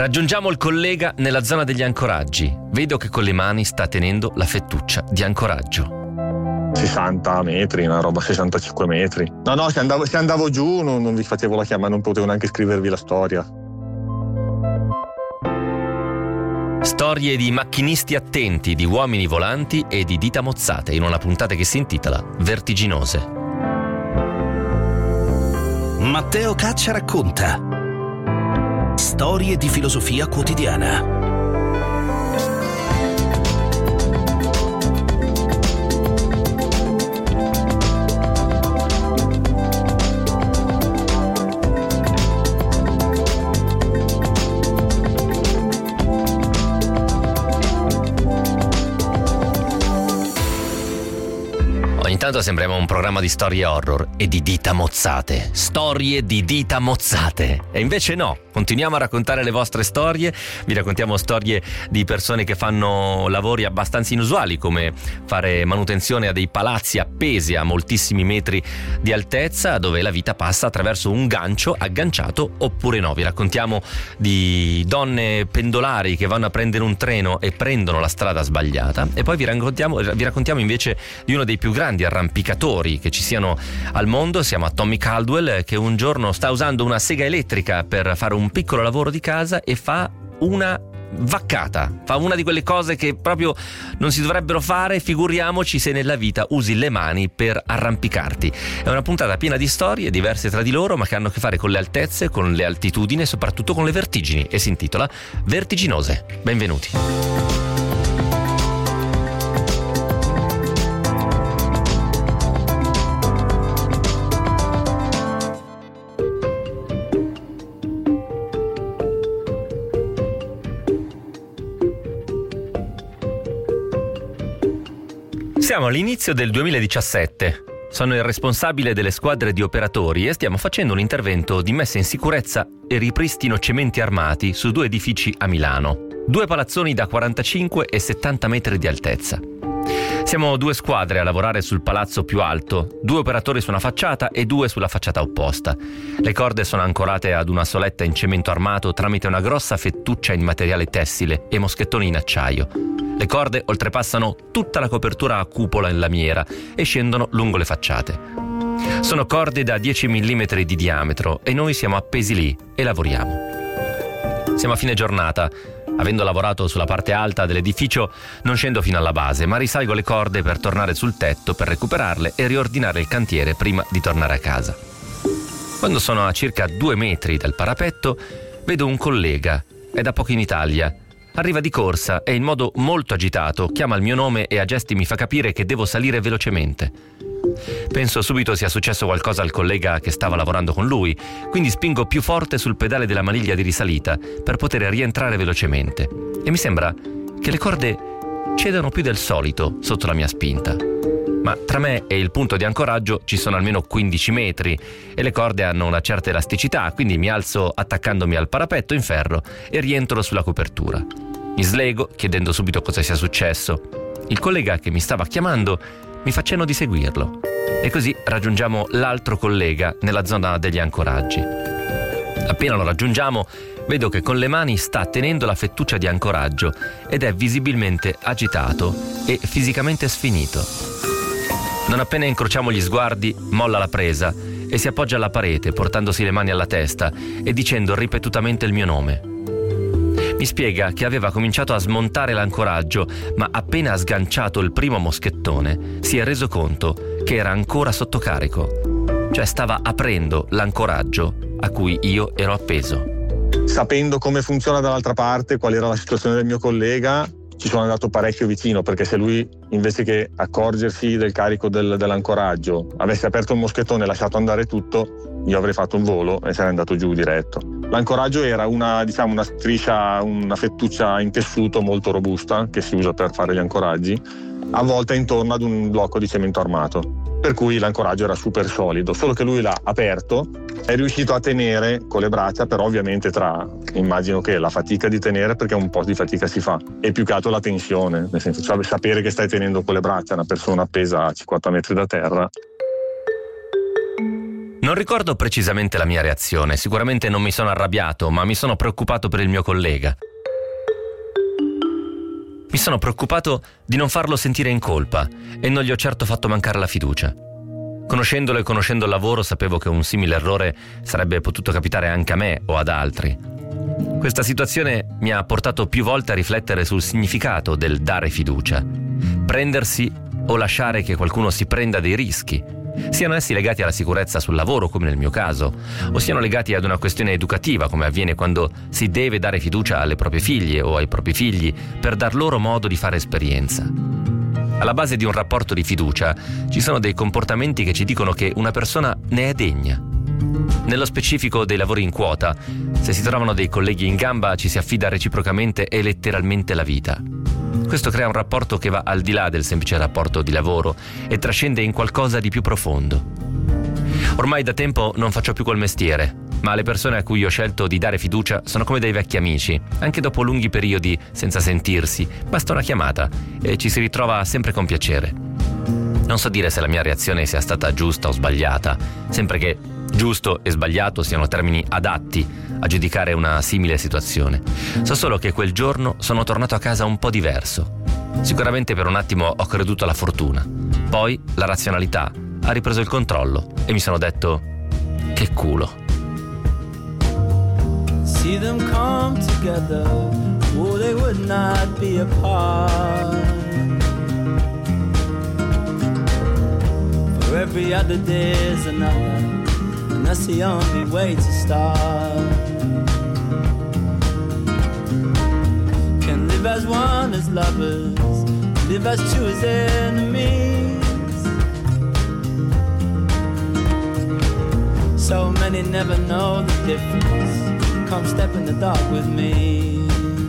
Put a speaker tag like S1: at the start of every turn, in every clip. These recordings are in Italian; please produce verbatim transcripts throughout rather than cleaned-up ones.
S1: Raggiungiamo il collega nella zona degli ancoraggi. Vedo che con le mani sta tenendo la fettuccia di ancoraggio.
S2: sessanta metri, una roba, sessantacinque metri. No, no, se andavo, se andavo giù non, non vi facevo la chiamata, non potevo neanche scrivervi la storia.
S1: Storie di macchinisti attenti, di uomini volanti e di dita mozzate in una puntata che si intitola Vertiginose.
S3: Matteo Caccia racconta storie di filosofia quotidiana.
S1: Intanto sembriamo un programma di storie horror e di dita mozzate. Storie di dita mozzate. E invece no, continuiamo a raccontare le vostre storie. Vi raccontiamo storie di persone che fanno lavori abbastanza inusuali, come fare manutenzione a dei palazzi appesi a moltissimi metri di altezza, dove la vita passa attraverso un gancio agganciato oppure no. Vi raccontiamo di donne pendolari che vanno a prendere un treno e prendono la strada sbagliata. E poi vi raccontiamo, vi raccontiamo invece di uno dei più grandi arrampicatori che ci siano al mondo. Siamo a Tommy Caldwell, che un giorno sta usando una sega elettrica per fare un piccolo lavoro di casa e fa una vaccata, fa una di quelle cose che proprio non si dovrebbero fare, figuriamoci se nella vita usi le mani per arrampicarti. È una puntata piena di storie diverse tra di loro, ma che hanno a che fare con le altezze, con le altitudini e soprattutto con le vertigini, e si intitola Vertiginose. Benvenuti. Siamo all'inizio del duemiladiciassette. Sono il responsabile delle squadre di operatori e stiamo facendo un intervento di messa in sicurezza e ripristino cementi armati su due edifici a Milano. Due palazzoni da quarantacinque e settanta metri di altezza. Siamo due squadre a lavorare sul palazzo più alto, due operatori su una facciata e due sulla facciata opposta. Le corde sono ancorate ad una soletta in cemento armato tramite una grossa fettuccia in materiale tessile e moschettoni in acciaio. Le corde oltrepassano tutta la copertura a cupola in lamiera e scendono lungo le facciate. Sono corde da dieci millimetri di diametro e noi siamo appesi lì e lavoriamo. Siamo a fine giornata. Avendo lavorato sulla parte alta dell'edificio, non scendo fino alla base, ma risalgo le corde per tornare sul tetto per recuperarle e riordinare il cantiere prima di tornare a casa. Quando sono a circa due metri dal parapetto, vedo un collega. È da poco in Italia. Arriva di corsa e in modo molto agitato chiama il mio nome e a gesti mi fa capire che devo salire velocemente. Penso subito sia successo qualcosa al collega che stava lavorando con lui, quindi spingo più forte sul pedale della maniglia di risalita per poter rientrare velocemente. E mi sembra che le corde cedano più del solito sotto la mia spinta. Ma tra me e il punto di ancoraggio ci sono almeno quindici metri e le corde hanno una certa elasticità, quindi mi alzo attaccandomi al parapetto in ferro e rientro sulla copertura. Mi slego chiedendo subito cosa sia successo. Il collega che mi stava chiamando mi fa cenno di seguirlo e così raggiungiamo l'altro collega nella zona degli ancoraggi. Appena lo raggiungiamo, vedo che con le mani sta tenendo la fettuccia di ancoraggio ed è visibilmente agitato e fisicamente sfinito. Non appena incrociamo gli sguardi, molla la presa e si appoggia alla parete portandosi le mani alla testa e dicendo ripetutamente il mio nome. Mi spiega che aveva cominciato a smontare l'ancoraggio, ma appena ha sganciato il primo moschettone si è reso conto che era ancora sotto carico. Cioè stava aprendo l'ancoraggio a cui io ero appeso.
S2: Sapendo come funziona dall'altra parte, qual era la situazione del mio collega, ci sono andato parecchio vicino, perché se lui, invece che accorgersi del carico del, dell'ancoraggio, avesse aperto il moschettone e lasciato andare tutto, io avrei fatto un volo e sarei andato giù diretto. L'ancoraggio era una, diciamo, una striscia, una fettuccia in tessuto molto robusta che si usa per fare gli ancoraggi, avvolta intorno ad un blocco di cemento armato, per cui l'ancoraggio era super solido, solo che lui l'ha aperto, è riuscito a tenere con le braccia, però ovviamente tra, immagino che la fatica di tenere, perché un po' di fatica si fa, e più che altro la tensione, nel senso, cioè, sapere che stai tenendo con le braccia una persona appesa a cinquanta metri da terra.
S1: Non Non ricordo precisamente la mia reazione, sicuramente non mi sono arrabbiato, ma mi sono preoccupato per il mio collega. Mi sono preoccupato di non farlo sentire in colpa e non gli ho certo fatto mancare la fiducia. Conoscendolo e conoscendo il lavoro sapevo che un simile errore sarebbe potuto capitare anche a me o ad altri. Questa situazione mi ha portato più volte a riflettere sul significato del dare fiducia. Prendersi o lasciare che qualcuno si prenda dei rischi, siano essi legati alla sicurezza sul lavoro, come nel mio caso, o siano legati ad una questione educativa, come avviene quando si deve dare fiducia alle proprie figlie o ai propri figli per dar loro modo di fare esperienza. Alla base di un rapporto di fiducia ci sono dei comportamenti che ci dicono che una persona ne è degna. Nello specifico dei lavori in quota, se si trovano dei colleghi in gamba ci si affida reciprocamente e letteralmente la vita. Questo crea un rapporto che va al di là del semplice rapporto di lavoro e trascende in qualcosa di più profondo. Ormai da tempo non faccio più quel mestiere, ma le persone a cui ho scelto di dare fiducia sono come dei vecchi amici. Anche dopo lunghi periodi senza sentirsi, basta una chiamata e ci si ritrova sempre con piacere. Non so dire se la mia reazione sia stata giusta o sbagliata, sempre che giusto e sbagliato siano termini adatti a giudicare una simile situazione. So solo che quel giorno sono tornato a casa un po' diverso. Sicuramente per un attimo ho creduto alla fortuna. Poi la razionalità ha ripreso il controllo e mi sono detto: che culo. See them come together, or they would not be apart. For every other day is another, and that's the only way to start. Can live as one as lovers, live as two as enemies. So many never know the difference. Come step in the dark with me,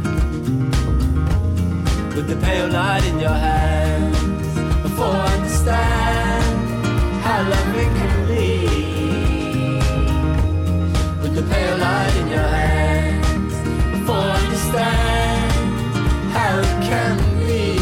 S1: with the pale light in your hands, before I understand how loving can be. With the pale light in your hands, before I understand how it can be.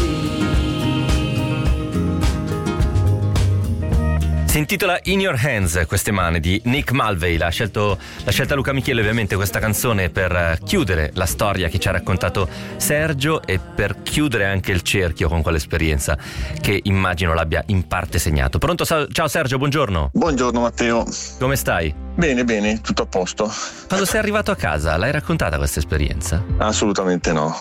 S1: Si intitola In Your Hands, queste mani, di Nick Mulvey. L'ha scelto, l'ha scelta Luca Michieli, ovviamente, questa canzone per chiudere la storia che ci ha raccontato Sergio e per chiudere anche il cerchio con quell'esperienza che immagino l'abbia in parte segnato. Pronto? Ciao Sergio, buongiorno.
S2: Buongiorno Matteo.
S1: Come stai?
S2: Bene, bene, tutto a posto.
S1: Quando sei arrivato a casa, l'hai raccontata questa esperienza?
S2: Assolutamente no.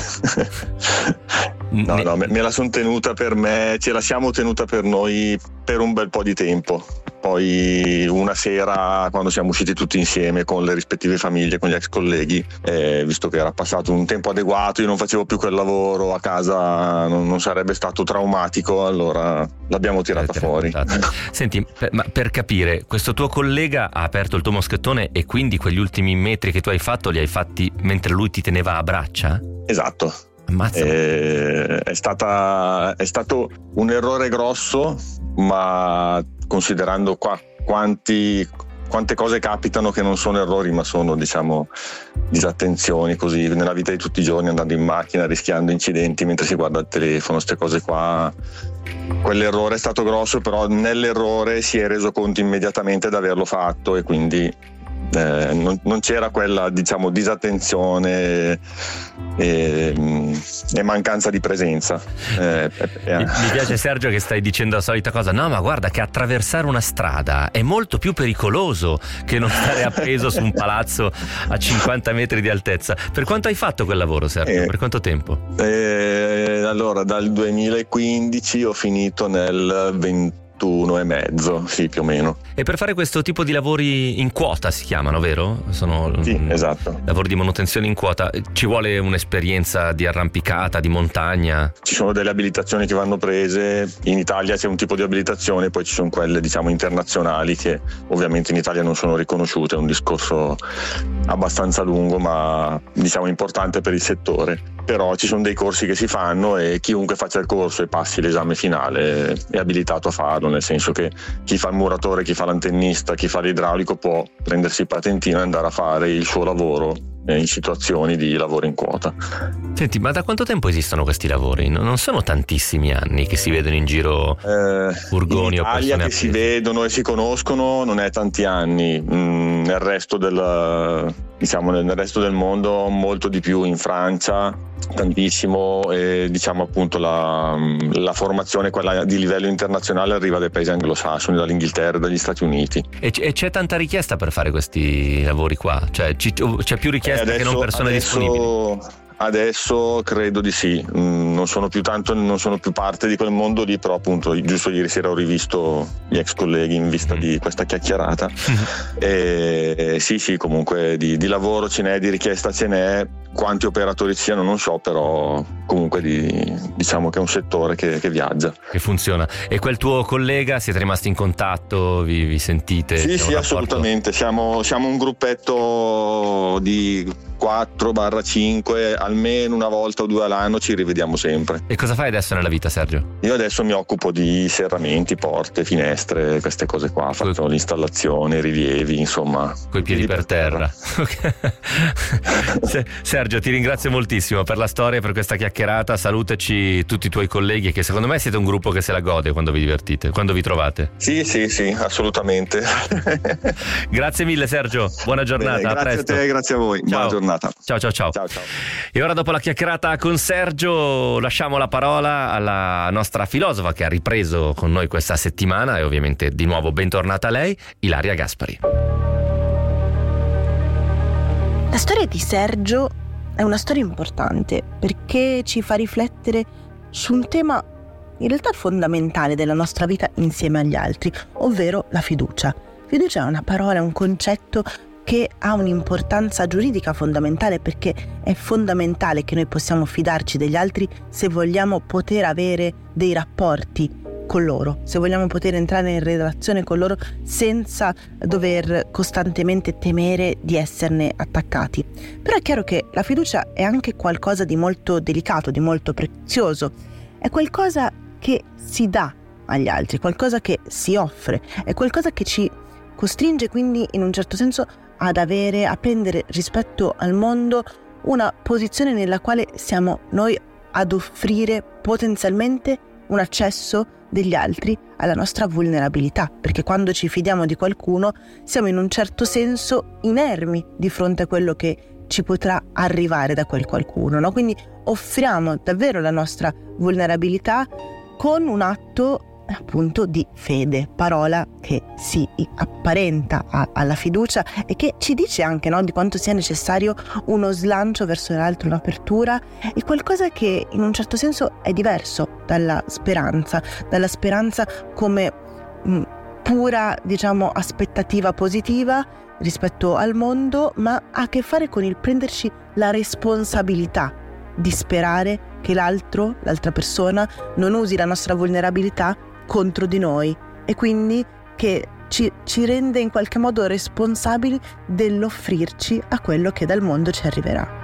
S2: No,
S1: ne...
S2: no, me, me la sono tenuta per me, ce la siamo tenuta per noi per un bel po' di tempo. Poi una sera, quando siamo usciti tutti insieme con le rispettive famiglie, con gli ex colleghi, eh, visto che era passato un tempo adeguato, io non facevo più quel lavoro, a casa non, non sarebbe stato traumatico, allora l'abbiamo tirata fuori.
S1: Senti, per, ma per capire, questo tuo collega ha aperto il tuo moschettone e quindi quegli ultimi metri che tu hai fatto li hai fatti mentre lui ti teneva a braccia?
S2: Esatto. Eh, è, stata, è stato un errore grosso, ma considerando qua quanti, quante cose capitano che non sono errori ma sono, diciamo, disattenzioni così nella vita di tutti i giorni, andando in macchina, rischiando incidenti mentre si guarda il telefono, queste cose qua. Quell'errore è stato grosso, però nell'errore si è reso conto immediatamente di averlo fatto e quindi Eh, non, non c'era quella, diciamo, disattenzione e, e mancanza di presenza. Eh, eh,
S1: mi, mi piace Sergio che stai dicendo la solita cosa. No, ma guarda che attraversare una strada è molto più pericoloso che non stare appeso su un palazzo a cinquanta metri di altezza. Per quanto hai fatto quel lavoro, Sergio? Eh, per quanto tempo?
S2: Eh, allora, dal duemilaquindici ho finito nel ventuno e mezzo, sì, più o meno.
S1: E per fare questo tipo di lavori in quota si chiamano, vero? Sono
S2: sì, esatto.
S1: Lavori di manutenzione in quota. Ci vuole un'esperienza di arrampicata, di montagna?
S2: Ci sono delle abilitazioni che vanno prese. In Italia c'è un tipo di abilitazione, poi ci sono quelle, diciamo, internazionali che ovviamente in Italia non sono riconosciute. È un discorso abbastanza lungo, ma diciamo importante per il settore. Però ci sono dei corsi che si fanno e chiunque faccia il corso e passi l'esame finale è abilitato a farlo, nel senso che chi fa il muratore, chi fa l'antennista, chi fa l'idraulico può prendersi il patentino e andare a fare il suo lavoro eh, in situazioni di lavoro in quota.
S1: Senti, ma da quanto tempo esistono questi lavori? Non sono tantissimi anni che si vedono in giro
S2: eh,
S1: furgoni
S2: in
S1: o persone
S2: Italia che
S1: appese.
S2: si vedono e si conoscono non è tanti anni, mm, nel resto del diciamo nel resto del mondo molto di più, in Francia tantissimo, e diciamo appunto la, la formazione, quella di livello internazionale, arriva dai paesi anglosassoni, dall'Inghilterra, dagli Stati Uniti.
S1: E c- e c'è tanta richiesta per fare questi lavori qua? Cioè ci- c'è più richiesta
S2: adesso,
S1: che non persone
S2: adesso,
S1: disponibili?
S2: Adesso credo di sì, mm, non sono più tanto, non sono più parte di quel mondo lì, però appunto giusto ieri sera ho rivisto gli ex colleghi in vista mm. di questa chiacchierata. e, e sì sì comunque di, di lavoro ce n'è, di richiesta ce n'è, quanti operatori ci siano non so, però comunque di, diciamo che è un settore che, che viaggia,
S1: che funziona. E quel tuo collega, siete rimasti in contatto, vi, vi sentite?
S2: Sì
S1: C'è
S2: sì
S1: un
S2: assolutamente, siamo, siamo un gruppetto di quattro cinque, almeno una volta o due all'anno ci rivediamo sempre.
S1: E cosa fai adesso nella vita, Sergio?
S2: Io adesso mi occupo di serramenti, porte, finestre, queste cose qua, faccio l'installazione, rilievi, insomma.
S1: Coi piedi, piedi per, per terra, terra. Sergio, ti ringrazio moltissimo per la storia, per questa chiacchierata. Salutaci tutti i tuoi colleghi, che secondo me siete un gruppo che se la gode quando vi divertite, quando vi trovate.
S2: Sì sì sì, assolutamente.
S1: Grazie mille Sergio, buona giornata.
S2: Bene,
S1: a
S2: grazie
S1: presto.
S2: a te, grazie a voi.
S1: Ciao.
S2: Buona giornata.
S1: Ciao ciao ciao.
S2: Ciao ciao.
S1: E ora, dopo la chiacchierata con Sergio, lasciamo la parola alla nostra filosofa che ha ripreso con noi questa settimana, e ovviamente di nuovo bentornata a lei, Ilaria Gaspari.
S4: La storia di Sergio è una storia importante perché ci fa riflettere su un tema in realtà fondamentale della nostra vita insieme agli altri, ovvero la fiducia. Fiducia è una parola, è un concetto che ha un'importanza giuridica fondamentale, perché è fondamentale che noi possiamo fidarci degli altri se vogliamo poter avere dei rapporti con loro, se vogliamo poter entrare in relazione con loro senza dover costantemente temere di esserne attaccati. Però è chiaro che la fiducia è anche qualcosa di molto delicato, di molto prezioso, è qualcosa che si dà agli altri, qualcosa che si offre, è qualcosa che ci costringe quindi in un certo senso ad avere, a prendere rispetto al mondo una posizione nella quale siamo noi ad offrire potenzialmente un accesso degli altri alla nostra vulnerabilità, perché quando ci fidiamo di qualcuno siamo in un certo senso inermi di fronte a quello che ci potrà arrivare da quel qualcuno, no? Quindi offriamo davvero la nostra vulnerabilità con un atto appunto di fede, parola che si apparenta a, alla fiducia e che ci dice anche, no, di quanto sia necessario uno slancio verso l'altro, un'apertura, e qualcosa che in un certo senso è diverso dalla speranza, dalla speranza come mh, pura, diciamo, aspettativa positiva rispetto al mondo, ma ha a che fare con il prenderci la responsabilità di sperare che l'altro, l'altra persona, non usi la nostra vulnerabilità contro di noi, e quindi che ci, ci rende in qualche modo responsabili dell'offrirci a quello che dal mondo ci arriverà.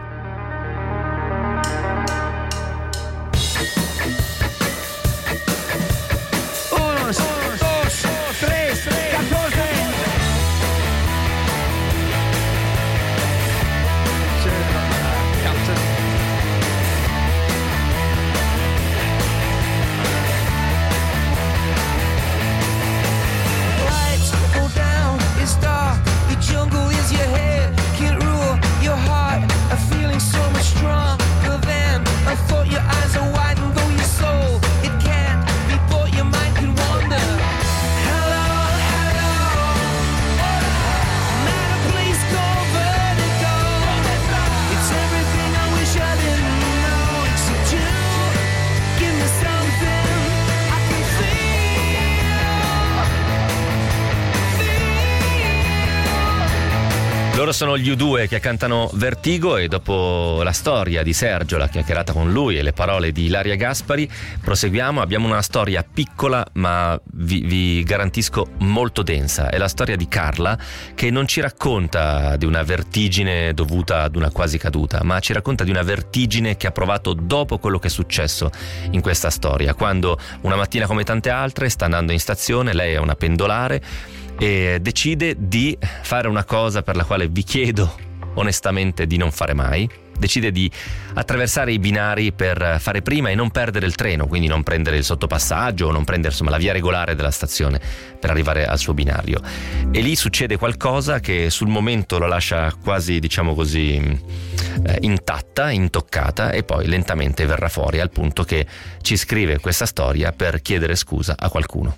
S1: Loro sono gli U due che cantano Vertigo, e dopo la storia di Sergio, la chiacchierata con lui e le parole di Ilaria Gaspari, proseguiamo. Abbiamo una storia piccola ma vi, vi garantisco molto densa. È la storia di Carla, che non ci racconta di una vertigine dovuta ad una quasi caduta, ma ci racconta di una vertigine che ha provato dopo quello che è successo in questa storia, quando una mattina come tante altre sta andando in stazione, lei è una pendolare, e decide di fare una cosa per la quale vi chiedo onestamente di non fare mai. Decide di attraversare i binari per fare prima e non perdere il treno, quindi non prendere il sottopassaggio o non prendere insomma la via regolare della stazione per arrivare al suo binario. E lì succede qualcosa che sul momento lo lascia quasi, diciamo così, eh, intatta, intoccata, e poi lentamente verrà fuori al punto che ci scrive questa storia per chiedere scusa a qualcuno.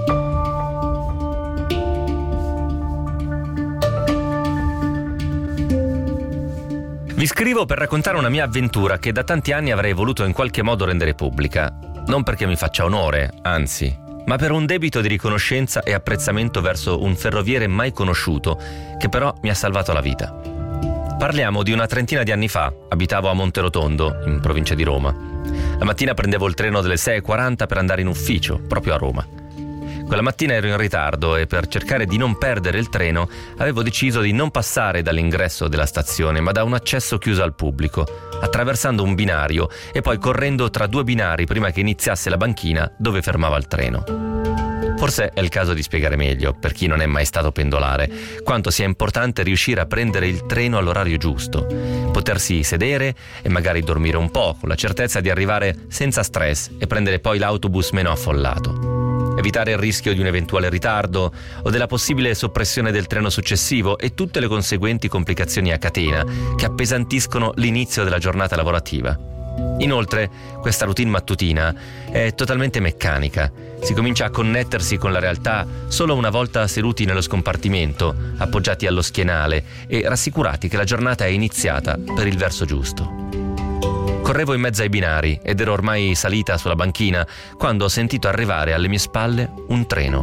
S1: Vi scrivo per raccontare una mia avventura che da tanti anni avrei voluto in qualche modo rendere pubblica. Non perché mi faccia onore, anzi, ma per un debito di riconoscenza e apprezzamento verso un ferroviere mai conosciuto che però mi ha salvato la vita. Parliamo di una trentina di anni fa. Abitavo a Monterotondo, in provincia di Roma. La mattina prendevo il treno delle sei e quaranta per andare in ufficio, proprio a Roma. Quella mattina ero in ritardo e per cercare di non perdere il treno avevo deciso di non passare dall'ingresso della stazione ma da un accesso chiuso al pubblico, attraversando un binario e poi correndo tra due binari prima che iniziasse la banchina dove fermava il treno. Forse è il caso di spiegare meglio, per chi non è mai stato pendolare, quanto sia importante riuscire a prendere il treno all'orario giusto, potersi sedere e magari dormire un po', con la certezza di arrivare senza stress e prendere poi l'autobus meno affollato. Evitare il rischio di un eventuale ritardo o della possibile soppressione del treno successivo e tutte le conseguenti complicazioni a catena che appesantiscono l'inizio della giornata lavorativa. Inoltre, questa routine mattutina è totalmente meccanica. Si comincia a connettersi con la realtà solo una volta seduti nello scompartimento, appoggiati allo schienale e rassicurati che la giornata è iniziata per il verso giusto. Correvo in mezzo ai binari ed ero ormai salita sulla banchina quando ho sentito arrivare alle mie spalle un treno.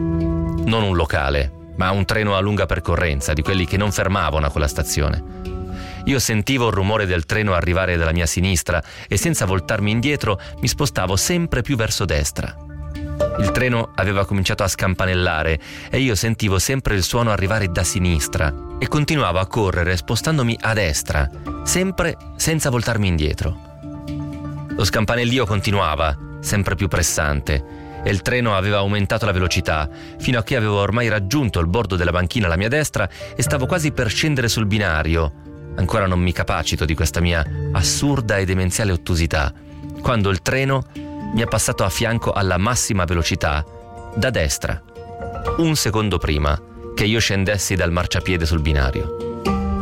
S1: Non un locale, ma un treno a lunga percorrenza, di quelli che non fermavano a quella stazione. Io sentivo il rumore del treno arrivare dalla mia sinistra e senza voltarmi indietro mi spostavo sempre più verso destra. Il treno aveva cominciato a scampanellare e io sentivo sempre il suono arrivare da sinistra e continuavo a correre spostandomi a destra, sempre senza voltarmi indietro. Lo scampanellio continuava, sempre più pressante, e il treno aveva aumentato la velocità fino a che avevo ormai raggiunto il bordo della banchina alla mia destra e stavo quasi per scendere sul binario. Ancora non mi capacito di questa mia assurda e demenziale ottusità, quando il treno mi è passato a fianco alla massima velocità, da destra, un secondo prima che io scendessi dal marciapiede sul binario.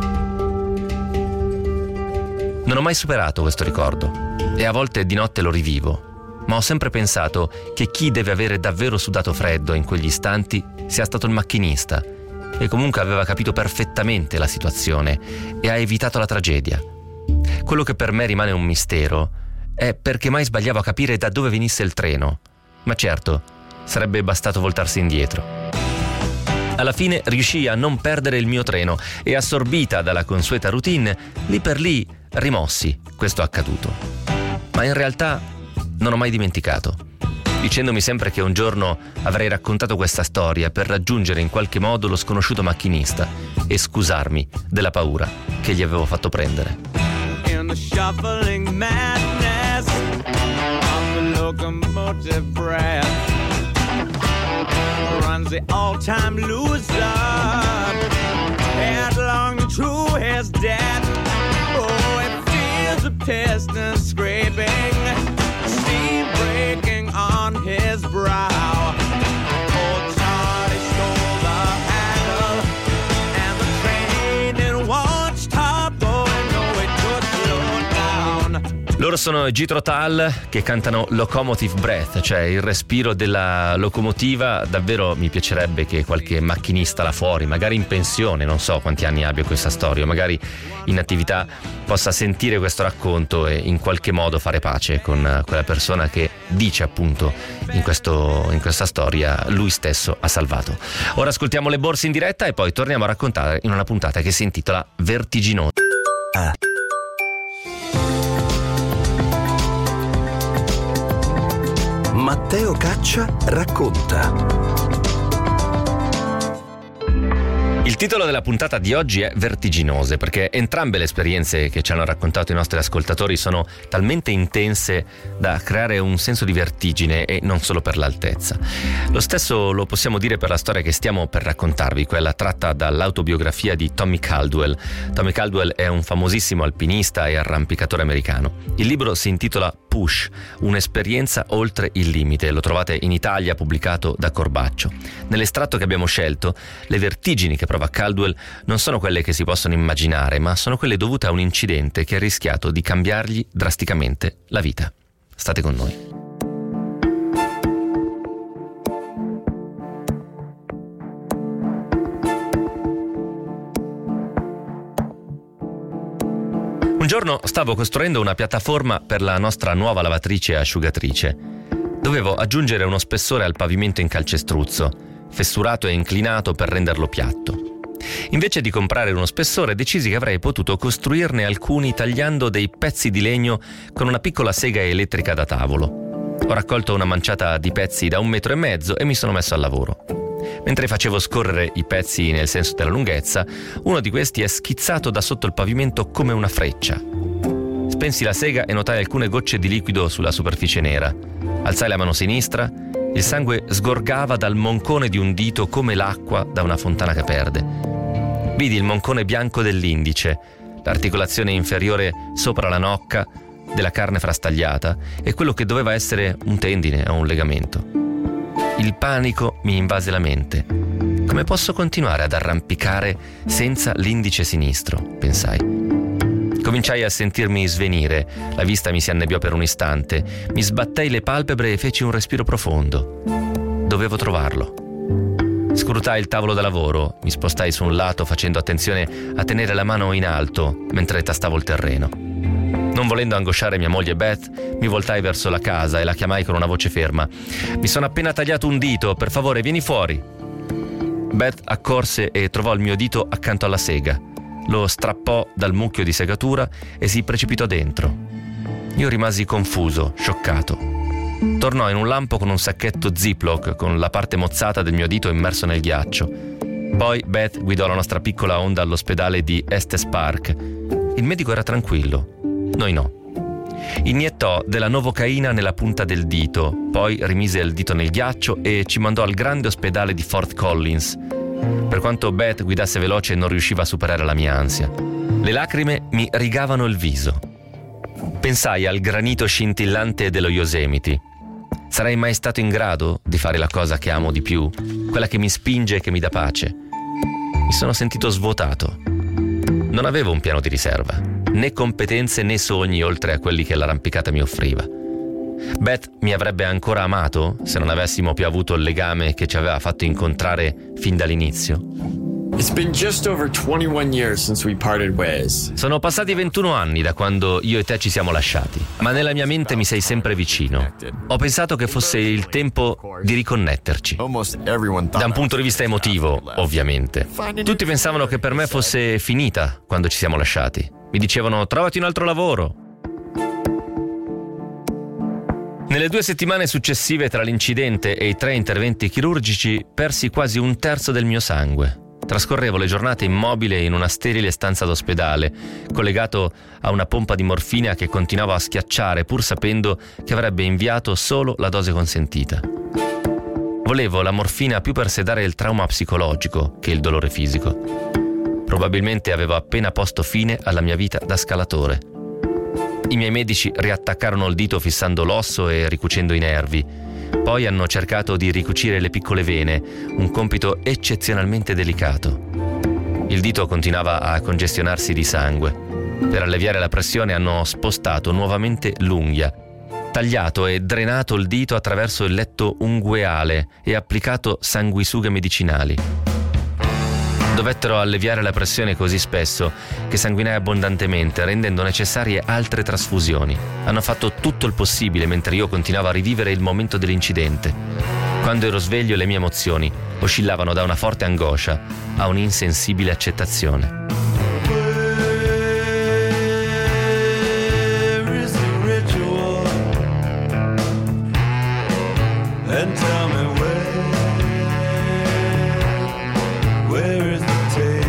S1: Non ho mai superato questo ricordo e a volte di notte lo rivivo, ma ho sempre pensato che chi deve avere davvero sudato freddo in quegli istanti sia stato il macchinista, e comunque aveva capito perfettamente la situazione e ha evitato la tragedia. Quello che per me rimane un mistero è perché mai sbagliavo a capire da dove venisse il treno, ma certo, sarebbe bastato voltarsi indietro. Alla fine riuscii a non perdere il mio treno e, assorbita dalla consueta routine, lì per lì rimossi questo accaduto. Ma in realtà non ho mai dimenticato, dicendomi sempre che un giorno avrei raccontato questa storia per raggiungere in qualche modo lo sconosciuto macchinista e scusarmi della paura che gli avevo fatto prendere.
S5: In the shuffling madness of the locomotive breath runs the all-time loser, headlong to his death. Oh, it feels the piston scraping, steam breaking on his brow. Old Charlie stole the handle and the train it won't stop going, no it could slow down.
S1: Loro sono Jethro Tull che cantano Locomotive Breath, cioè il respiro della locomotiva. Davvero mi piacerebbe che qualche macchinista là fuori, magari in pensione, non so quanti anni abbia questa storia, magari in attività, possa sentire questo racconto e in qualche modo fare pace con quella persona che dice appunto in, questo, in questa storia lui stesso ha salvato. Ora ascoltiamo Le Borse in diretta e poi torniamo a raccontare in una puntata che si intitola Vertiginosa.
S3: Ah. Matteo Caccia racconta.
S1: Il titolo della puntata di oggi è Vertiginose, perché entrambe le esperienze che ci hanno raccontato i nostri ascoltatori sono talmente intense da creare un senso di vertigine, e non solo per l'altezza. Lo stesso lo possiamo dire per la storia che stiamo per raccontarvi, quella tratta dall'autobiografia di Tommy Caldwell. Tommy Caldwell è un famosissimo alpinista e arrampicatore americano. Il libro si intitola Push, un'esperienza oltre il limite. Lo trovate in Italia, pubblicato da Corbaccio. Nell'estratto che abbiamo scelto, le vertigini che prova Caldwell non sono quelle che si possono immaginare, ma sono quelle dovute a un incidente che ha rischiato di cambiargli drasticamente la vita. State con noi. Un giorno stavo costruendo una piattaforma per la nostra nuova lavatrice e asciugatrice. Dovevo aggiungere uno spessore al pavimento in calcestruzzo, fessurato e inclinato per renderlo piatto. Invece di comprare uno spessore, decisi che avrei potuto costruirne alcuni tagliando dei pezzi di legno con una piccola sega elettrica da tavolo. Ho raccolto una manciata di pezzi da un metro e mezzo e mi sono messo al lavoro. Mentre facevo scorrere i pezzi nel senso della lunghezza, uno di questi è schizzato da sotto il pavimento come una freccia. Spensi la sega e notai alcune gocce di liquido sulla superficie nera. Alzai la mano sinistra, il sangue sgorgava dal moncone di un dito come l'acqua da una fontana che perde. Vidi il moncone bianco dell'indice, l'articolazione inferiore sopra la nocca della carne frastagliata e quello che doveva essere un tendine o un legamento. Il panico mi invase la mente. Come posso continuare ad arrampicare senza l'indice sinistro? Pensai. Cominciai a sentirmi svenire, la vista mi si annebbiò per un istante, mi sbattei le palpebre e feci un respiro profondo. Dovevo trovarlo. Scrutai il tavolo da lavoro, mi spostai su un lato facendo attenzione a tenere la mano in alto mentre tastavo il terreno. Non volendo angosciare mia moglie Beth, mi voltai verso la casa e la chiamai con una voce ferma. «Mi sono appena tagliato un dito, per favore, vieni fuori!» Beth accorse e trovò il mio dito accanto alla sega. Lo strappò dal mucchio di segatura e si precipitò dentro. Io rimasi confuso, scioccato. Tornò in un lampo con un sacchetto Ziploc con la parte mozzata del mio dito immerso nel ghiaccio. Poi Beth guidò la nostra piccola Honda all'ospedale di Estes Park. Il medico era tranquillo. Noi no. Iniettò della novocaina nella punta del dito, poi rimise il dito nel ghiaccio e ci mandò al grande ospedale di Fort Collins. Per quanto Beth guidasse veloce, non riusciva a superare la mia ansia. Le lacrime mi rigavano il viso. Pensai al granito scintillante dello Yosemite. Sarei mai stato in grado di fare la cosa che amo di più, quella che mi spinge e che mi dà pace? Mi sono sentito svuotato. Non avevo un piano di riserva, né competenze né sogni oltre a quelli che l'arrampicata mi offriva. Beth mi avrebbe ancora amato se non avessimo più avuto il legame che ci aveva fatto incontrare fin dall'inizio?
S6: It's been just over twenty-one years since we parted ways.
S1: Sono passati ventuno anni da quando io e te ci siamo lasciati, ma nella mia mente mi sei sempre vicino. Ho pensato che fosse il tempo di riconnetterci. Da un punto di vista emotivo, ovviamente. Tutti pensavano che per me fosse finita quando ci siamo lasciati. Mi dicevano: trovati un altro lavoro. Nelle due settimane successive tra l'incidente e i tre interventi chirurgici persi quasi un terzo del mio sangue. Trascorrevo le giornate immobile in una sterile stanza d'ospedale, collegato a una pompa di morfina che continuava a schiacciare pur sapendo che avrebbe inviato solo la dose consentita. Volevo la morfina più per sedare il trauma psicologico che il dolore fisico. Probabilmente avevo appena posto fine alla mia vita da scalatore. I miei medici riattaccarono il dito fissando l'osso e ricucendo i nervi. Poi hanno cercato di ricucire le piccole vene, un compito eccezionalmente delicato. Il dito continuava a congestionarsi di sangue. Per alleviare la pressione hanno spostato nuovamente l'unghia, tagliato e drenato il dito attraverso il letto ungueale e applicato sanguisughe medicinali. Dovettero alleviare la pressione così spesso che sanguinai abbondantemente, rendendo necessarie altre trasfusioni. Hanno fatto tutto il possibile mentre io continuavo a rivivere il momento dell'incidente. Quando ero sveglio, le mie emozioni oscillavano da una forte angoscia a un'insensibile accettazione.
S5: And tell me where, where is the tape?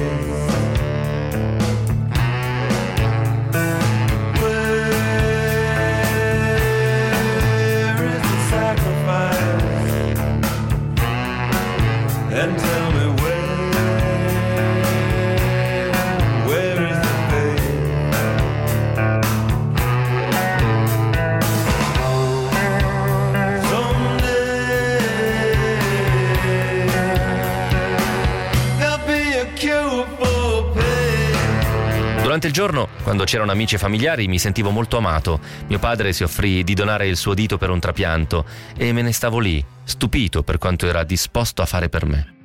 S1: Durante il giorno, quando c'erano amici e familiari, mi sentivo molto amato. Mio padre si offrì di donare il suo dito per un trapianto e me ne stavo lì, stupito per quanto era disposto a fare per me.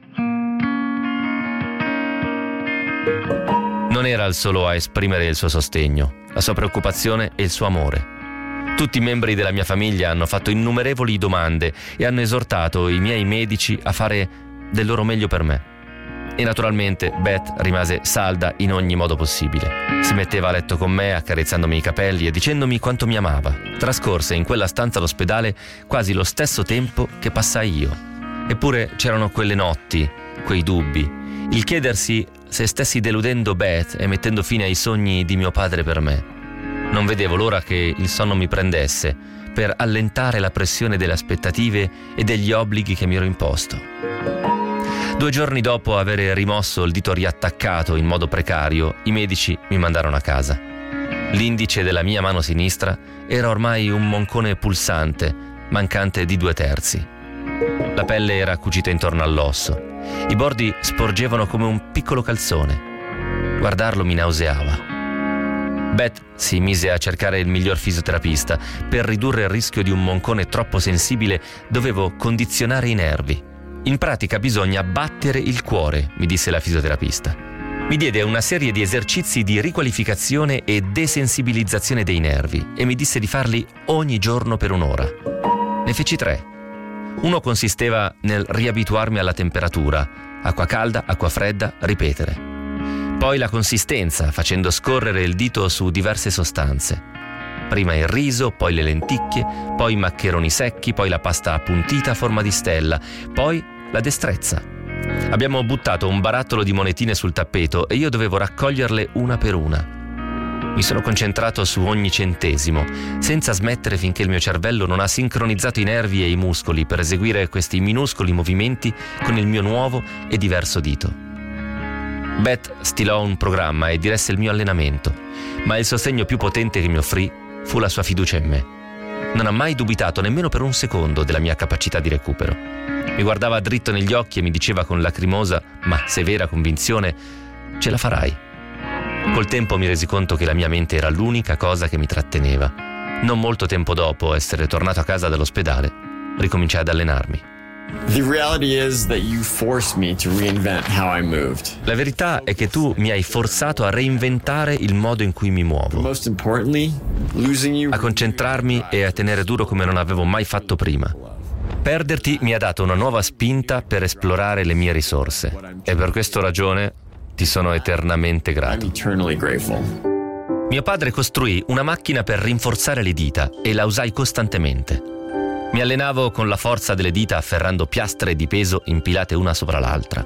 S1: Non era il solo a esprimere il suo sostegno, la sua preoccupazione e il suo amore. Tutti i membri della mia famiglia hanno fatto innumerevoli domande e hanno esortato i miei medici a fare del loro meglio per me. E naturalmente Beth rimase salda in ogni modo possibile. Si metteva a letto con me, accarezzandomi i capelli e dicendomi quanto mi amava. Trascorse in quella stanza all'ospedale quasi lo stesso tempo che passai io. Eppure c'erano quelle notti, quei dubbi, il chiedersi se stessi deludendo Beth e mettendo fine ai sogni di mio padre per me. Non vedevo l'ora che il sonno mi prendesse per allentare la pressione delle aspettative e degli obblighi che mi ero imposto. Due giorni dopo aver rimosso il dito riattaccato in modo precario, i medici mi mandarono a casa. L'indice della mia mano sinistra era ormai un moncone pulsante, mancante di due terzi. La pelle era cucita intorno all'osso. I bordi sporgevano come un piccolo calzone. Guardarlo mi nauseava. Beth si mise a cercare il miglior fisioterapista. Per ridurre il rischio di un moncone troppo sensibile dovevo condizionare i nervi. In pratica bisogna battere il cuore, mi disse la fisioterapista. Mi diede una serie di esercizi di riqualificazione e desensibilizzazione dei nervi e mi disse di farli ogni giorno per un'ora. Ne feci tre. Uno consisteva nel riabituarmi alla temperatura, acqua calda, acqua fredda, ripetere. Poi la consistenza, facendo scorrere il dito su diverse sostanze. Prima il riso, poi le lenticchie, poi i maccheroni secchi, poi la pasta appuntita a forma di stella, poi la destrezza. Abbiamo buttato un barattolo di monetine sul tappeto e io dovevo raccoglierle una per una. Mi sono concentrato su ogni centesimo, senza smettere finché il mio cervello non ha sincronizzato i nervi e i muscoli per eseguire questi minuscoli movimenti con il mio nuovo e diverso dito. Beth stilò un programma e diresse il mio allenamento, ma il sostegno più potente che mi offrì fu la sua fiducia in me. Non ha mai dubitato nemmeno per un secondo della mia capacità di recupero. Mi guardava dritto negli occhi e mi diceva con lacrimosa ma severa convinzione: ce la farai. Col tempo mi resi conto che la mia mente era l'unica cosa che mi tratteneva. Non molto tempo dopo essere tornato a casa dall'ospedale, ricominciai ad allenarmi.
S6: The reality is that you forced me to reinvent how I moved.
S1: La verità è che tu mi hai forzato a reinventare il modo in cui mi muovo,
S6: Most importantly, losing you.
S1: a concentrarmi e a tenere duro come non avevo mai fatto prima. Perderti mi ha dato una nuova spinta per esplorare le mie risorse e per questa ragione ti sono eternamente
S6: I'm
S1: grato.
S6: eternally grateful.
S1: Mio padre costruì una macchina per rinforzare le dita e la usai costantemente. Mi allenavo con la forza delle dita afferrando piastre di peso impilate una sopra l'altra.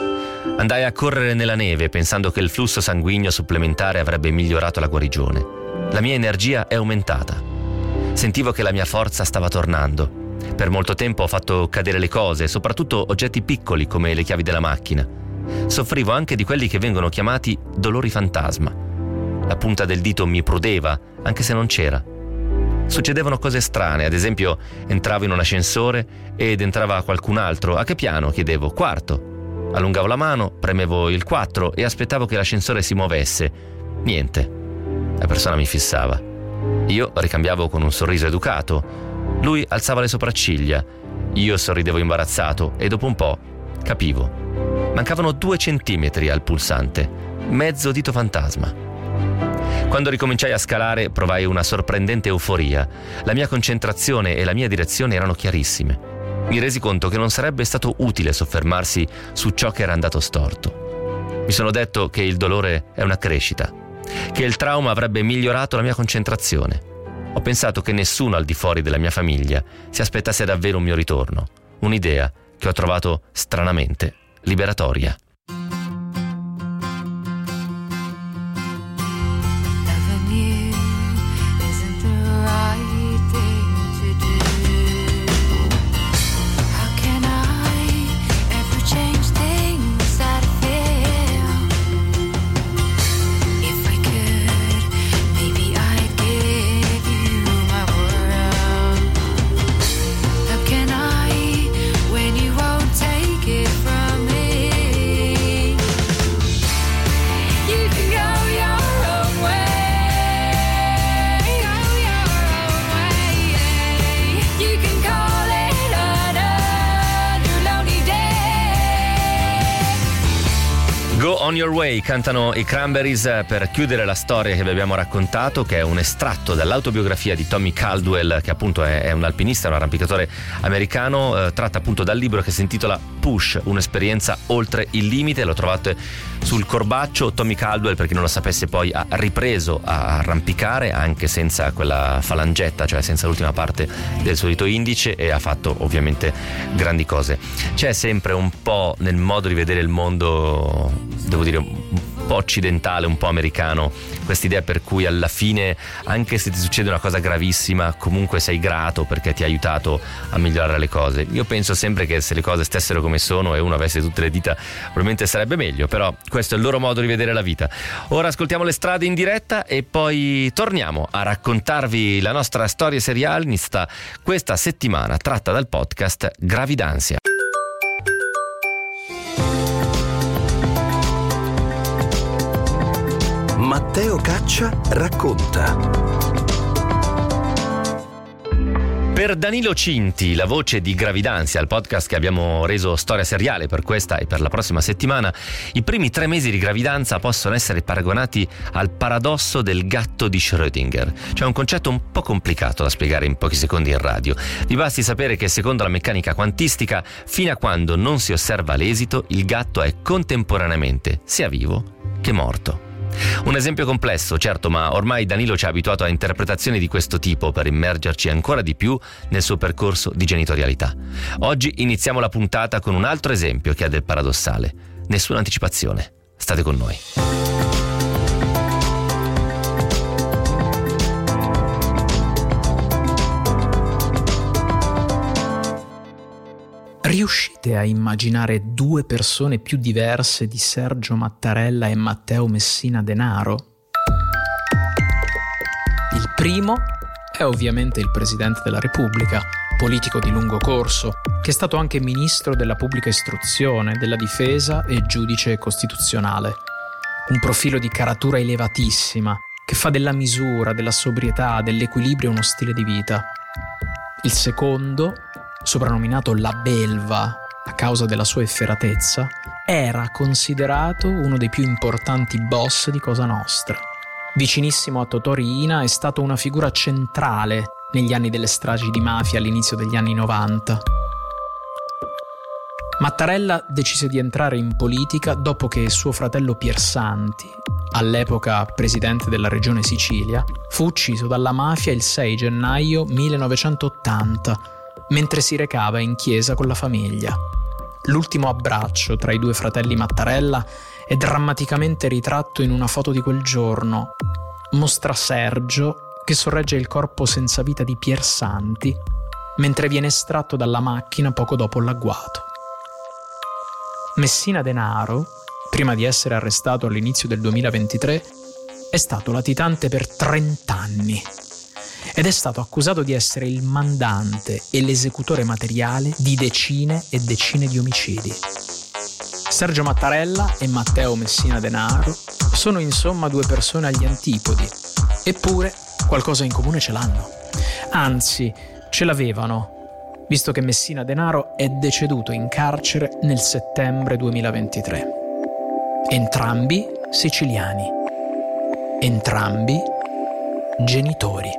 S1: Andai a correre nella neve pensando che il flusso sanguigno supplementare avrebbe migliorato la guarigione. La mia energia è aumentata. Sentivo che la mia forza stava tornando. Per molto tempo ho fatto cadere le cose, soprattutto oggetti piccoli come le chiavi della macchina. Soffrivo anche di quelli che vengono chiamati dolori fantasma. La punta del dito mi prudeva, anche se non c'era. Succedevano cose strane, ad esempio entravo in un ascensore ed entrava qualcun altro. A che piano? Chiedevo. Quarto. Allungavo la mano, premevo il quattro e aspettavo che l'ascensore si muovesse. Niente. La persona mi fissava. Io ricambiavo con un sorriso educato. Lui alzava le sopracciglia. Io sorridevo imbarazzato e dopo un po' capivo. Mancavano due centimetri al pulsante. Mezzo dito fantasma. Quando ricominciai a scalare provai una sorprendente euforia. La mia concentrazione e la mia direzione erano chiarissime. Mi resi conto che non sarebbe stato utile soffermarsi su ciò che era andato storto. Mi sono detto che il dolore è una crescita, che il trauma avrebbe migliorato la mia concentrazione. Ho pensato che nessuno al di fuori della mia famiglia si aspettasse davvero un mio ritorno. Un'idea che ho trovato stranamente liberatoria.
S7: Can I, when you won't take it from me?
S1: Go on your way, cantano i Cranberries per chiudere la storia che vi abbiamo raccontato, che è un estratto dall'autobiografia di Tommy Caldwell, che appunto è, è un alpinista, un arrampicatore americano, eh, tratta appunto dal libro che si intitola Push, un'esperienza oltre il limite. Lo trovate sul Corbaccio. Tommy Caldwell, per chi non lo sapesse, poi ha ripreso a arrampicare anche senza quella falangetta, cioè senza l'ultima parte del solito indice, e ha fatto ovviamente grandi cose. C'è sempre un po' nel modo di vedere il mondo, devo dire, un po' occidentale, un po' americano, quest'idea per cui alla fine, anche se ti succede una cosa gravissima, comunque sei grato perché ti ha aiutato a migliorare le cose. Io penso sempre che se le cose stessero come sono e uno avesse tutte le dita, probabilmente sarebbe meglio, però questo è il loro modo di vedere la vita. Ora ascoltiamo Le Strade in diretta e poi torniamo a raccontarvi la nostra storia serialista questa settimana, tratta dal podcast Gravidansia.
S3: Matteo Caccia racconta.
S1: Per Danilo Cinti, la voce di Gravidansia, il podcast che abbiamo reso storia seriale per questa e per la prossima settimana, i primi tre mesi di gravidanza possono essere paragonati al paradosso del gatto di Schrödinger. C'è un concetto un po' complicato da spiegare in pochi secondi in radio. Vi basti sapere che secondo la meccanica quantistica, fino a quando non si osserva l'esito, il gatto è contemporaneamente sia vivo che morto. Un esempio complesso, certo, ma ormai Danilo ci ha abituato a interpretazioni di questo tipo per immergerci ancora di più nel suo percorso di genitorialità. Oggi iniziamo la puntata con un altro esempio che ha del paradossale. Nessuna anticipazione. State con noi.
S7: Riuscite a immaginare due persone più diverse di Sergio Mattarella e Matteo Messina Denaro? Il primo è ovviamente il Presidente della Repubblica, politico di lungo corso, che è stato anche Ministro della Pubblica Istruzione, della Difesa e giudice costituzionale. Un profilo di caratura elevatissima, che fa della misura, della sobrietà, dell'equilibrio uno stile di vita. Il secondo, soprannominato La Belva a causa della sua efferatezza, era considerato uno dei più importanti boss di Cosa Nostra. Vicinissimo a Totò Riina, è stato una figura centrale negli anni delle stragi di mafia all'inizio degli anni novanta. Mattarella decise di entrare in politica dopo che suo fratello Piersanti, all'epoca presidente della regione Sicilia, fu ucciso dalla mafia il sei gennaio millenovecentottanta, mentre si recava in chiesa con la famiglia. L'ultimo abbraccio tra i due fratelli Mattarella è drammaticamente ritratto in una foto di quel giorno. Mostra Sergio che sorregge il corpo senza vita di Piersanti mentre viene estratto dalla macchina poco dopo l'agguato. Messina Denaro, prima di essere arrestato all'inizio del duemilaventitré, è stato latitante per trent'anni ed è stato accusato di essere il mandante e l'esecutore materiale di decine e decine di omicidi. Sergio Mattarella e Matteo Messina Denaro sono insomma due persone agli antipodi, eppure qualcosa in comune ce l'hanno. Anzi, ce l'avevano, visto che Messina Denaro è deceduto in carcere nel settembre duemilaventitré. Entrambi siciliani, entrambi genitori.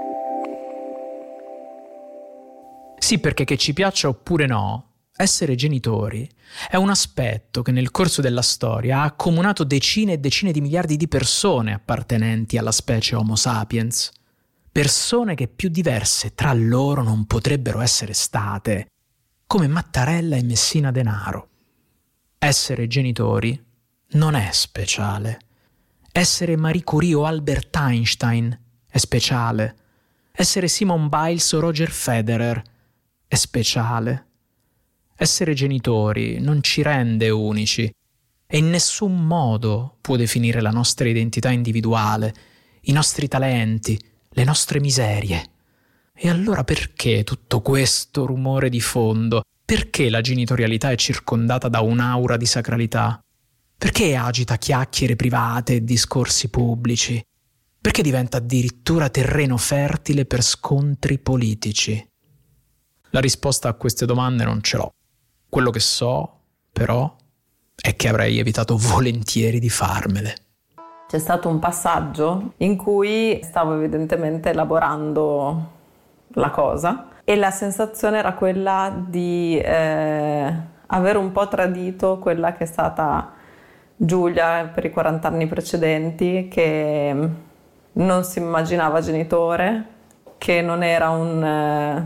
S7: Sì, perché che ci piaccia oppure no, essere genitori è un aspetto che nel corso della storia ha accomunato decine e decine di miliardi di persone appartenenti alla specie Homo sapiens. Persone che più diverse tra loro non potrebbero essere state, come Mattarella e Messina Denaro. Essere genitori non è speciale. Essere Marie Curie o Albert Einstein è speciale. Essere Simone Biles o Roger Federer è speciale. Essere genitori non ci rende unici e in nessun modo può definire la nostra identità individuale, i nostri talenti, le nostre miserie. E allora perché tutto questo rumore di fondo? Perché la genitorialità è circondata da un'aura di sacralità? Perché agita chiacchiere private e discorsi pubblici? Perché diventa addirittura terreno fertile per scontri politici? La risposta a queste domande non ce l'ho. Quello che so, però, e che avrei evitato volentieri di farmele.
S8: C'è stato un passaggio in cui stavo evidentemente elaborando la cosa e la sensazione era quella di eh, aver un po' tradito quella che è stata Giulia per i quaranta anni precedenti, che non si immaginava genitore, che non era un, eh,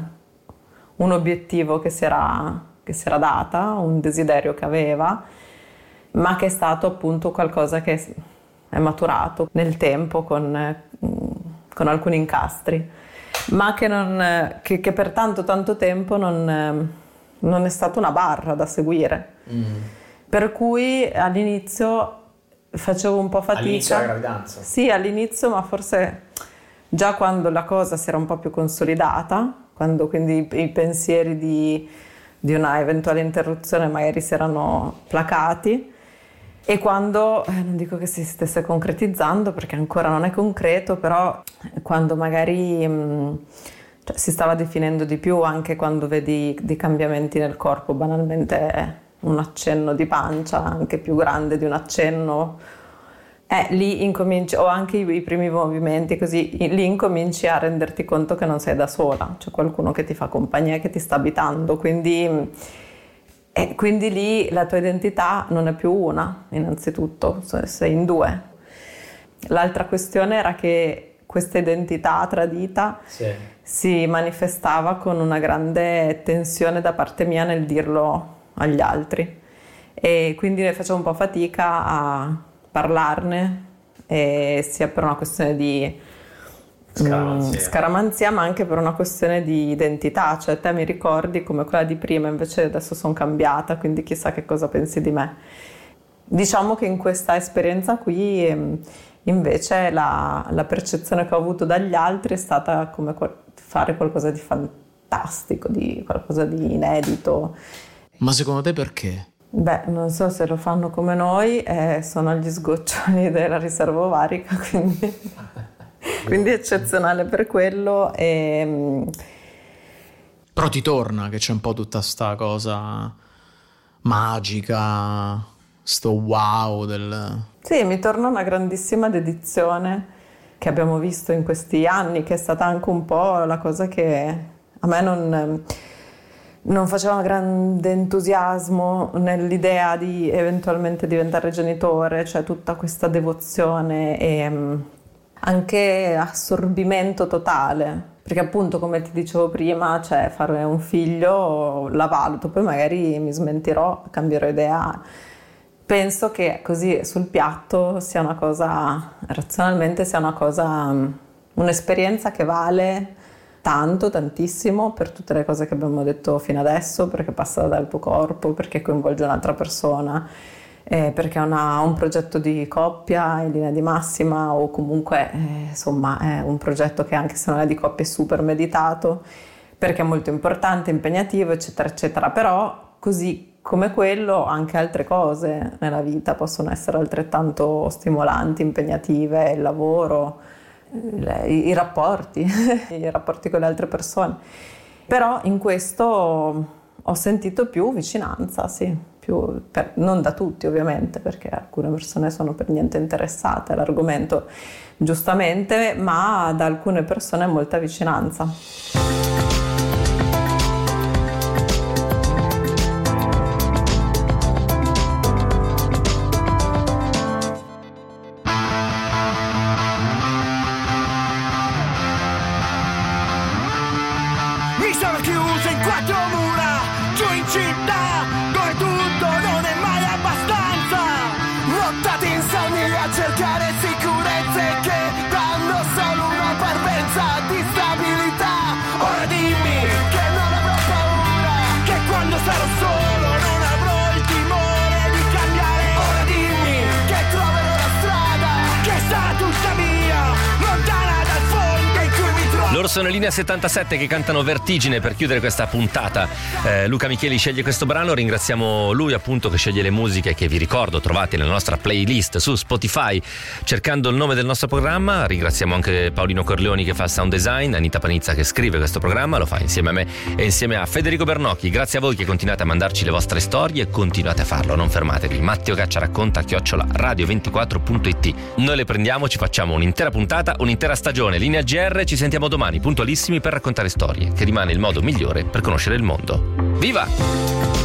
S8: un obiettivo che si era, che si era data, un desiderio che aveva, ma che è stato appunto qualcosa che è maturato nel tempo con, con alcuni incastri, ma che, non, che, che per tanto tanto tempo non, non è stata una barra da seguire. Mm. Per cui all'inizio facevo un po' fatica.
S7: All'inizio della gravidanza?
S8: Sì, all'inizio, ma forse già quando la cosa si era un po' più consolidata, quando quindi i, i pensieri di, di una eventuale interruzione magari si erano placati, e quando, eh, non dico che si stesse concretizzando perché ancora non è concreto, però quando magari mh, cioè, si stava definendo di più, anche quando vedi dei cambiamenti nel corpo, banalmente un accenno di pancia anche più grande di un accenno, eh, lì incominci, o anche i, i primi movimenti così, lì incominci a renderti conto che non sei da sola, c'è qualcuno che ti fa compagnia, che ti sta abitando, quindi, eh, quindi lì la tua identità non è più una, innanzitutto, sei in due. L'altra questione era che questa identità tradita sì. si manifestava con una grande tensione da parte mia nel dirlo agli altri, e quindi ne facevo un po' fatica a parlarne, e sia per una questione di scaramanzia. Mh, scaramanzia, ma anche per una questione di identità, cioè te mi ricordi come quella di prima, invece adesso sono cambiata, quindi chissà che cosa pensi di me. Diciamo che in questa esperienza qui invece la, la percezione che ho avuto dagli altri è stata come fare qualcosa di fantastico, di qualcosa di inedito.
S7: Ma secondo te perché?
S8: Beh, non so se lo fanno come noi, eh, sono agli sgoccioli della riserva ovarica, quindi, quindi è eccezionale per quello. E...
S7: Però ti torna che c'è un po' tutta sta cosa magica, sto wow del...
S8: Sì, mi torna una grandissima dedizione che abbiamo visto in questi anni, che è stata anche un po' la cosa che a me non... non faceva grande entusiasmo nell'idea di eventualmente diventare genitore, cioè tutta questa devozione e um, anche assorbimento totale, perché appunto come ti dicevo prima, cioè fare un figlio la valuto, poi magari mi smentirò, cambierò idea. Penso che così sul piatto sia una cosa, razionalmente sia una cosa, um, un'esperienza che vale tanto, tantissimo, per tutte le cose che abbiamo detto fino adesso, perché passa dal tuo corpo, perché coinvolge un'altra persona, eh, perché è una, un progetto di coppia in linea di massima, o comunque eh, insomma è un progetto che anche se non è di coppia è super meditato, perché è molto importante, impegnativo, eccetera eccetera. Però così come quello anche altre cose nella vita possono essere altrettanto stimolanti, impegnative, il lavoro, I, i rapporti, i rapporti con le altre persone. Però in questo ho sentito più vicinanza, sì, più per, non da tutti ovviamente, perché alcune persone sono per niente interessate all'argomento, giustamente, ma da alcune persone molta vicinanza.
S1: Loro sono Linea settantasette che cantano Vertigine per chiudere questa puntata. eh, Luca Micheli sceglie questo brano, ringraziamo lui appunto che sceglie le musiche che vi ricordo trovate nella nostra playlist su Spotify cercando il nome del nostro programma. Ringraziamo anche Paolino Corleoni che fa il sound design, Anita Panizza che scrive questo programma, lo fa insieme a me e insieme a Federico Bernocchi. Grazie a voi che continuate a mandarci le vostre storie e continuate a farlo, non fermatevi. Matteo Caccia racconta chiocciola radio ventiquattro punto it. Noi le prendiamo, ci facciamo un'intera puntata, un'intera stagione. Linea G R, ci sentiamo domani puntualissimi per raccontare storie, che rimane il modo migliore per conoscere il mondo. Viva!